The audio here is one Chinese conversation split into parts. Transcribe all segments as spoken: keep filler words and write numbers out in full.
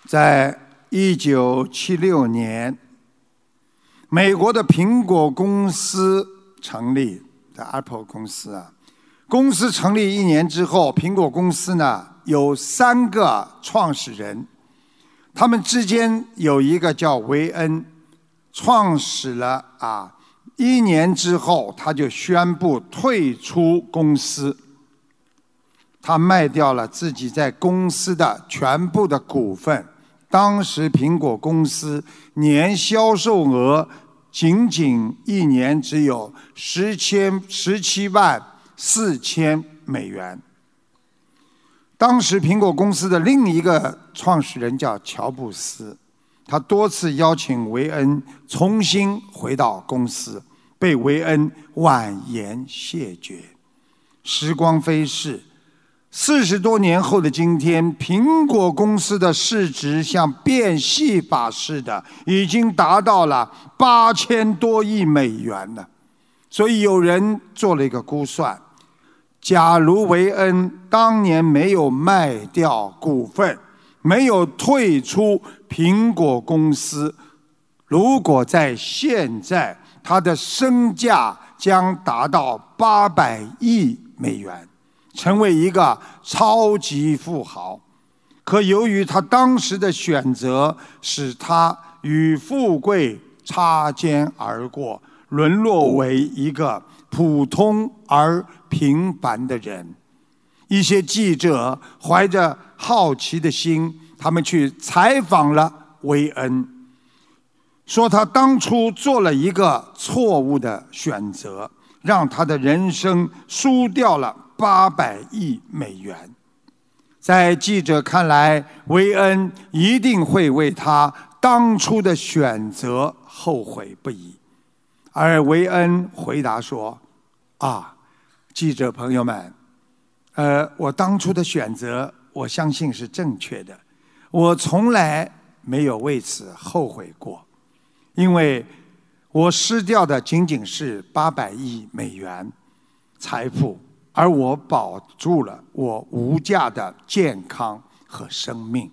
在一九七六年，美国的苹果公司成立，的 Apple 公司啊，公司成立一年之后，苹果公司呢有三个创始人，他们之间有一个叫维恩，创始了啊，一年之后他就宣布退出公司。他卖掉了自己在公司的全部的股份，当时苹果公司年销售额仅仅一年只有十千十七万四千美元。当时苹果公司的另一个创始人叫乔布斯，他多次邀请维恩重新回到公司，被维恩婉言谢绝。时光飞逝，四十多年后的今天，苹果公司的市值像变戏法似的，已经达到了八千多亿美元了。所以有人做了一个估算，假如维恩当年没有卖掉股份，没有退出苹果公司，如果在现在，他的身价将达到八百亿美元。成为一个超级富豪，可由于他当时的选择，使他与富贵擦肩而过，沦落为一个普通而平凡的人。一些记者怀着好奇的心，他们去采访了维恩，说他当初做了一个错误的选择，让他的人生输掉了八百亿美元。在记者看来，维恩一定会为他当初的选择后悔不已。而维恩回答说：啊，记者朋友们，呃，我当初的选择，我相信是正确的，我从来没有为此后悔过，因为我失掉的仅仅是八百亿美元财富，而我保住了我无价的健康和生命。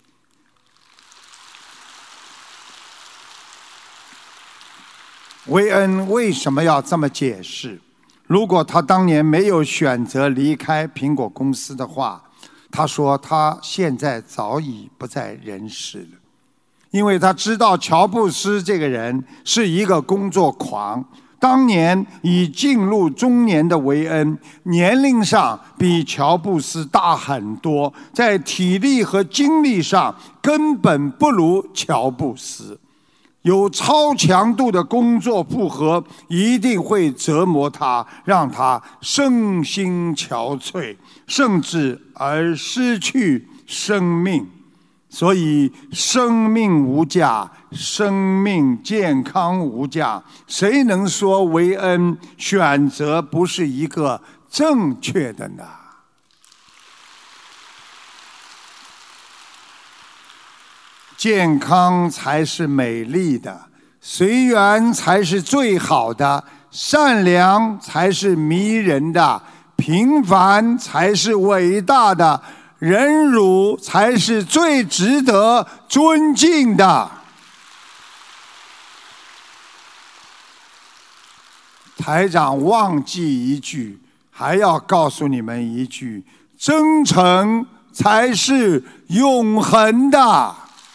维恩为什么要这么解释？如果他当年没有选择离开苹果公司的话，他说他现在早已不在人世了。因为他知道乔布斯这个人是一个工作狂，当年已进入中年的维恩，年龄上比乔布斯大很多，在体力和精力上根本不如乔布斯。有超强度的工作负荷，一定会折磨他，让他身心憔悴，甚至而失去生命。所以生命无价，生命健康无价，谁能说维恩选择不是一个正确的呢？健康才是美丽的，随缘才是最好的，善良才是迷人的，平凡才是伟大的，忍辱才是最值得尊敬的。台长忘记一句，还要告诉你们一句：真诚才是永恒的。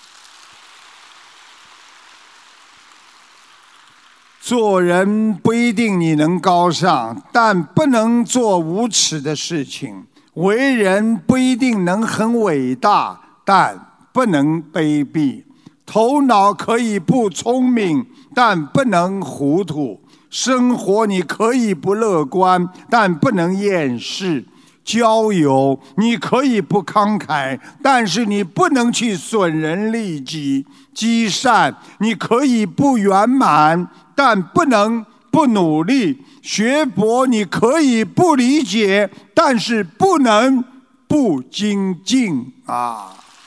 做人不一定你能高尚，但不能做无耻的事情；为人不一定能很伟大，但不能卑鄙；头脑可以不聪明，但不能糊涂；生活你可以不乐观，但不能厌世；交友你可以不慷慨，但是你不能去损人利己；积善你可以不圆满，但不能不努力；学佛你可以不理解，但是不能不精进啊！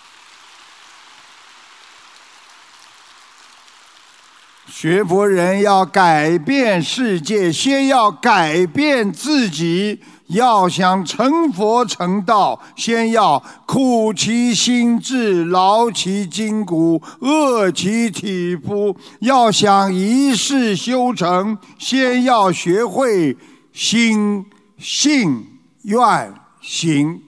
学佛人要改变世界，先要改变自己。 要想成佛成道，先要苦其心志，劳其筋骨，饿其体肤。要想一世修成，先要学会心、信、愿、行。